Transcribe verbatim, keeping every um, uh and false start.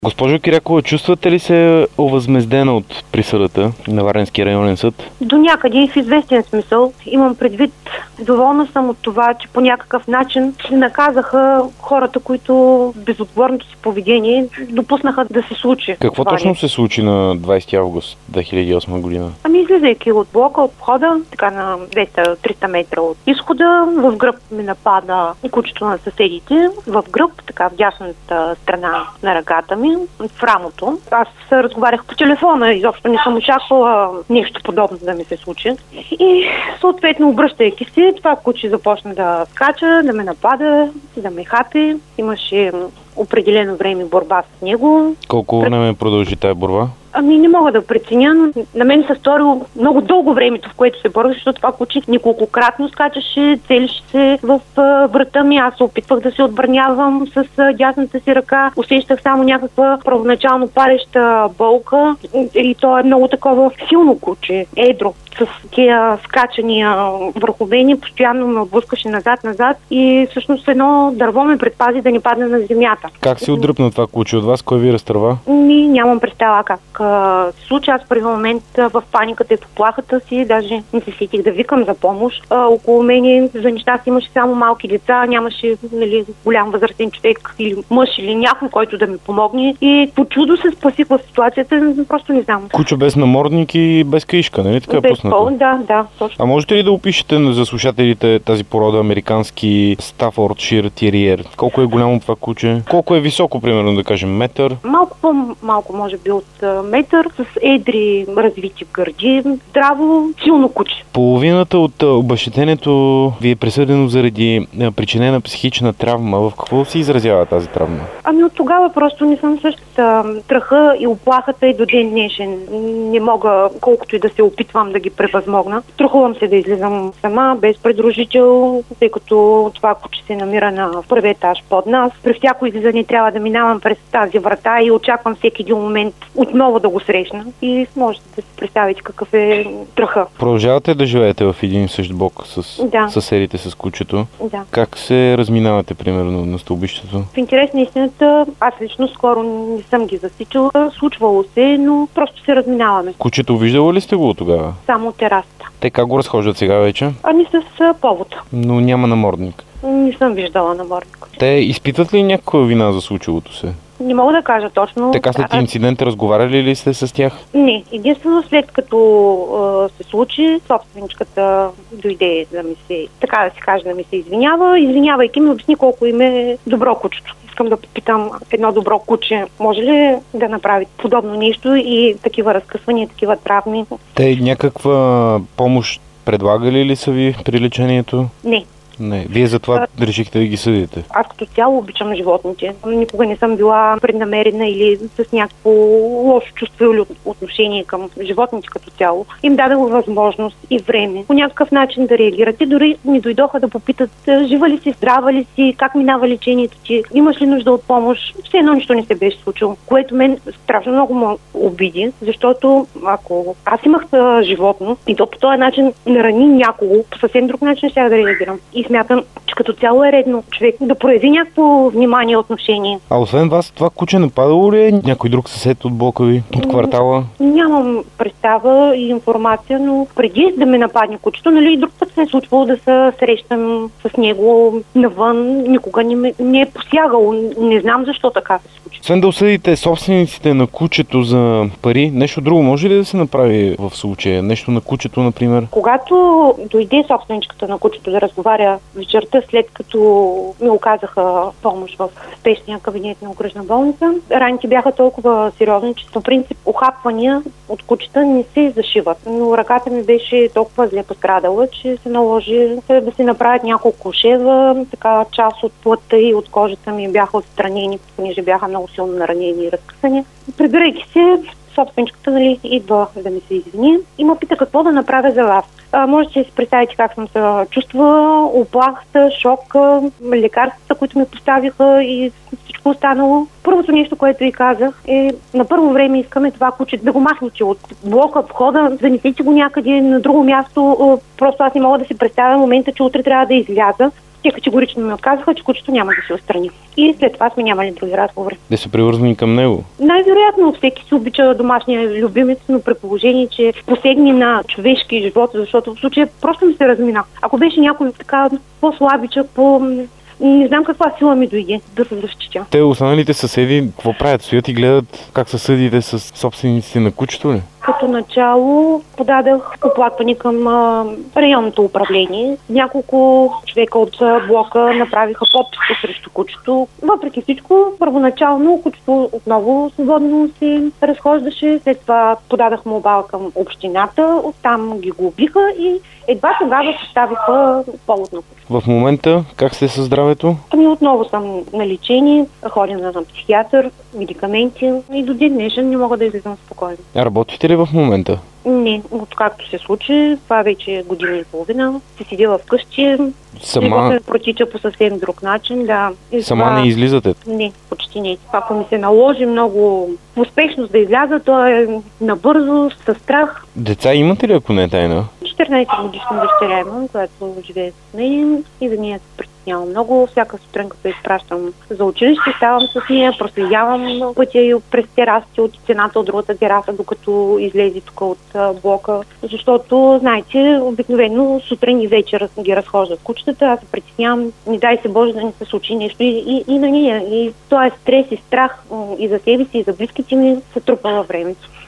Госпожо Кирякова, чувствате ли се овъзмездена от присъдата на Варненския районен съд? До някъде в известен смисъл. Имам предвид, доволна съм от това, че по някакъв начин наказаха хората, които безотговорното си поведение допуснаха да се случи. Какво това точно не се случи на двайсети август две хиляди и осма година? Ами излизайки от блока, от входа, така на двеста до триста метра от изхода, в гръб ми напада кучето на съседите, в гръб, така в дясната страна на ръката ми, в рамото. Аз разговарях по телефона, изобщо не съм очаквала нещо подобно да ми се случи. И съответно, обръщайки се, това куче започна да скача, да ме напада, да ме хапе. Имаше определено време борба с него. Колко време продължи тая борба? Ами не мога да преценя, но на мен се сторило много дълго времето, в което се борих, защото това куче неколкократно скачаше, целеше се в врата ми. Аз се опитвах да се отбранявам с дясната си ръка. Усещах само някаква първоначално пареща болка и то е много такова силно куче, едро. С тия скачания върху мене постоянно ме отблъскаше назад-назад и всъщност едно дърво ме предпази да не падне на земята. Как се отдръпна това куче от вас? Кой ви разтърва? Ми, нямам представа как се случи. Аз при момент в паниката и в плахата си, даже не се сетих да викам за помощ. А, около мене за неща си имаше само малки деца, нямаше, нали, голям възрастен човек или мъж или някой, който да ми помогне. И по чудо се спасих в ситуацията, просто не знам. Куче без намордник и без каишка, нали така е без пуснато? Пол, да, да, точно. А можете ли да опишете за слушателите тази порода американски Стафордшир териер? Колко е голямо това куче? Колко е високо, примерно, да кажем, метър? Малко по-малко, може би от метър, с едри развити гърди, здраво, силно куче. Половината от обезщетението ви е присъдено заради причинена психична травма. В какво се изразява тази травма? Ами от тогава просто не съм същата. Страха и оплахата и до ден днешен. Не мога, колкото и да се опитвам да ги превъзмогна. Страхувам се да излизам сама, без придружител, тъй като това куче се намира на първи етаж под нас. При всяко излизане трябва да минавам през тази врата и очаквам всеки един момент отново да го срещна. И можете да си представите какъв е страха. Продължавате да живеете в един и същ блок с да. съседите с кучето? Да. Как се разминавате, примерно, на стълбището? В интерес на истината, аз лично скоро не съм ги засичала. Случвало се, но просто се разминаваме. Кучето виждало ли сте го тогава? Само от терасата. Те как го разхождат сега вече? Ами с повод. Но няма намордник. Не съм виждала намордник. Те изпитват ли някаква вина за случилото се? Не мога да кажа точно. Така след инцидента разговаряли ли сте с тях? Не. Единствено след като е, се случи, собственичката дойде да ми се, така да се каже, да ми се извинява. Извинявайки ми, обясни колко им е добро кучето. Искам да попитам едно добро куче, може ли да направи подобно нещо и такива разкъсвания, такива травми? Те някаква помощ предлагали ли са ви при лечението? Не. Не. Вие затова а, решихте да ги съдите? Аз като цяло обичам животните. Никога не съм била преднамерена или с някакво лошо чувство или отношение към животните като цяло. Им дадах възможност и време по някакъв начин да реагирате. Дори ми дойдоха да попитат жива ли си, здрава ли си, как минава лечението ти, имаш ли нужда от помощ. Все едно нищо не се беше случило, което мен страшно много ме обиди, защото ако аз имах животно и то по този начин нарани някого, по съвсем друг начин ще да реагирам. И смятам, че като цяло е редно човек да прояви някакво внимание и отношение. А освен вас, това куче нападало ли е някой друг съсед от блока ви, от квартала? Нямам представа и информация, но преди да ме нападне кучето, нали, и друг път се е случвало да се срещам с него навън. Никога не, ме, не е посягало. Не знам защо така се случи. Освен да осъдите собствениците на кучето за пари, нещо друго може ли да се направи в случая? Нещо на кучето, например? Когато дойде собственичката на кучето да разговаря вечерта, след като ми оказаха помощ в спешния кабинет на окръжна болница, раните бяха толкова сериозни, че по принцип охапвания от кучета не се зашиват. Но ръката ми беше толкова зле пострадала, че се наложи да се направят няколко шева, така част от плътта и от кожата ми бяха отстранени, понеже бяха много силно наранени и разкъсани. Прибирайки се, собственичката, нали, идва да ми се извини и ме пита какво да направя за вас. А, можете да си представите как съм се чувствала, оплахата, шок, лекарствата, които ми поставиха и всичко останало. Първото нещо, което ви казах е, на първо време искаме това куче да го махнете от блока, входа, занесете го някъде на друго място. Просто аз не мога да си представя момента, че утре трябва да изляза Те категорично ми отказаха, че кучето няма да се отстрани. И след това сме нямали други разговори. Те са привързани към него? Най-вероятно всеки си обича домашния любимец, но при положение, че посегне на човешки живот, защото в случая просто ми се размина. Ако беше някой така по-слабичък, по... не знам каква сила ми дойде да се защитя. Те, останалите съседи, какво правят? Стоят и гледат как съседите с собствениците на кучето ли? Като начало подадах оплакване към а, районното управление. Няколко човека от а, блока направиха подписка срещу кучето. Въпреки всичко, първоначално кучето отново свободно се разхождаше. След това подадах молба към общината, оттам ги глобиха и едва тогава поставиха повод на кучето. В момента как сте със здравето? Ами отново съм на лечение, ходя на психиатър, медикаменти и до ден днешен не мога да излизам спокойно. А работите ли в момента? Не, откакто се случи, това вече е година и половина. Се седила вкъщи, Сама... се протича по съвсем друг начин, да. И Сама това... не излизате? Не, почти не. Ако ми се наложи много успешност да изляза, то е набързо, със страх. Деца имате ли, ако не е тайна? четиринайсет годишна дъщеря имам, която живее с нея и за нея се притеснявам много. Всяка сутрин, като изпращам за училище, ставам с нея, проследявам пътя и през терасите от стената от другата тераса, докато излезе тук от а, блока. Защото, знаете, обикновено сутрин и вечер ги разхождат кучетата, аз се притеснявам, не дай се Боже да не се случи нещо и, и, и на нея. И този стрес и страх и за себе си, и за близките ми се трупа във времето.